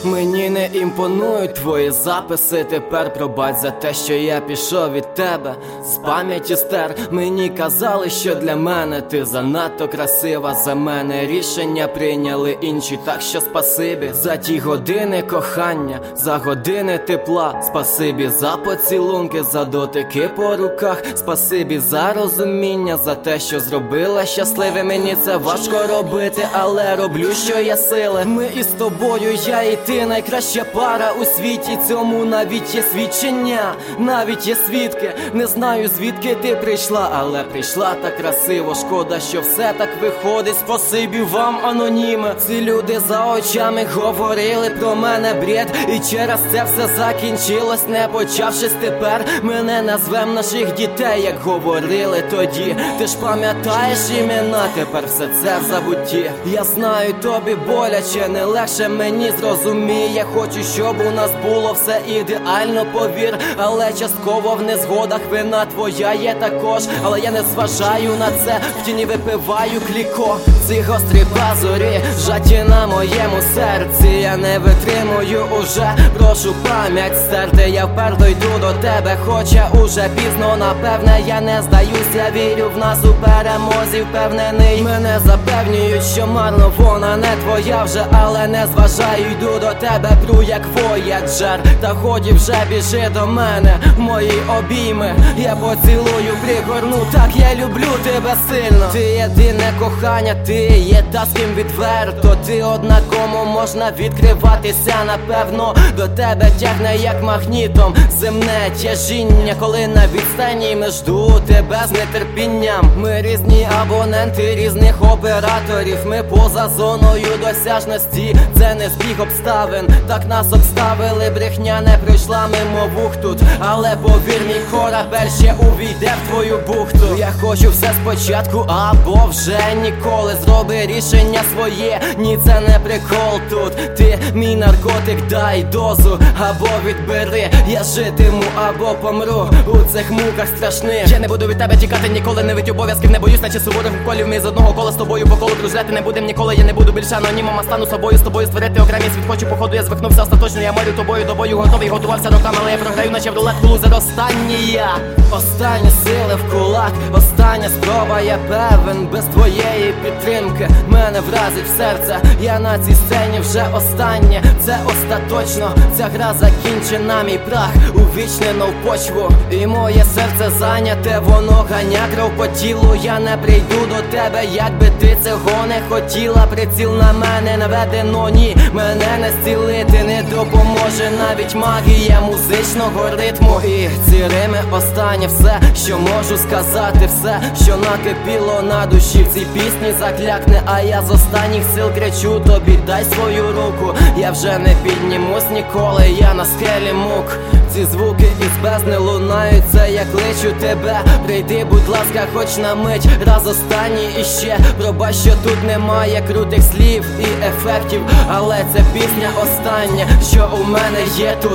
Мені не імпонують твої записи. Тепер пробач за те, що я пішов від тебе, з пам'яті стер. Мені казали, що для мене ти занадто красива. За мене рішення прийняли інші, так що спасибі за ті години кохання, за години тепла. Спасибі за поцілунки, за дотики по руках. Спасибі за розуміння, за те, що зробила щасливим. Мені це важко робити, але роблю, що є сили. Ми із тобою, я і ти, найкраща пара у світі цьому. Навіть є свідчення, навіть є свідки. Не знаю, звідки ти прийшла, але прийшла так красиво. Шкода, що все так виходить. Спасибі вам, аноніми. Ці люди за очами говорили про мене бред, і через це все закінчилось, не почавшись тепер. Ми не назвем наших дітей, як говорили тоді. Ти ж пам'ятаєш імена, тепер все це в забутті. Я знаю, тобі боляче, не легше мені, зрозумій. Я хочу, щоб у нас було все ідеально, повір. Але частково в незгодах вина твоя є також. Але я не зважаю на це, в тіні випиваю кліко. Ці гострі пазурі жаті на моєму серці. Я не витримую уже, прошу пам'ять стерти. Я вперто йду до тебе, хоча уже пізно. Напевне, я не здаюсь, я вірю в нас у перемозі, впевнений. Мене запевнюють, що марно вона не твоя вже, але не зважаю, йду до тебе, пру як вояджер. Та ході вже біжи до мене, в мої обійми. Я поцілую, пригорну, так я люблю тебе сильно. Ти єдине кохання, ти є та, з ким відверто. Ти одна, кому можна відкриватися, напевно. До тебе тягне як магнітом земне тяжіння, коли на відстані ми жду тебе з нетерпінням. Ми різні абоненти різних операторів. Ми поза зоною досяжності, це не збіг обставин. Так нас обставили, брехня не пройшла мимо вух тут. Але повір, мій корабель ще увійде в твою бухту. Я хочу все спочатку або вже ніколи. Зроби рішення своє, ні, це не прикол тут. Ти мій наркотик, дай дозу або відбери. Я житиму або помру у цих муках страшних. Я не буду від тебе тікати ніколи, не від обов'язків не боюсь, наче суворих уколів. Ми з одного кола з тобою по колу дружити не будем ніколи. Я не буду більше анонімом, а стану собою, з тобою створити окремий світ. Хочу походу, я звикнувся остаточно, я морю тобою, до бою готовий, готувався роками, але я програю, наче в рулетку лузер. Останній я, останні сили в кулак, остання спроба, я певен, без твоєї підтримки мене вразить в серце. Я на цій сцені вже останнє, це остаточно. Ця гра закінчена, мій прах увічнено в почву. І моє серце зайняте, воно ганя кров по тілу. Я не прийду до тебе, якби ти цього не хотіла. Приціл на мене наведено, ні, мене не зцілити не допоможе навіть магія музичного ритму. І ці рими останнє все, що можу сказати, все, що накипіло на душі в цій пісні заклякне. А я з останніх сил кричу тобі, дай свою руку. Я вже не піднімусь ніколи, я на схилі мук. Ці звуки із бездни лунають, це я кличу тебе. Прийди, будь ласка, хоч на мить, раз останній іще. Пробач, що тут немає крутих слів і ефектів, але це пісня остання, що у мене є тут.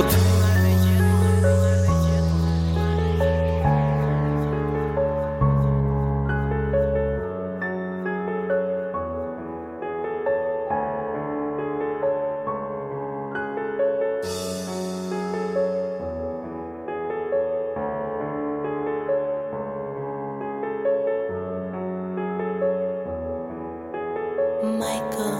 Michael.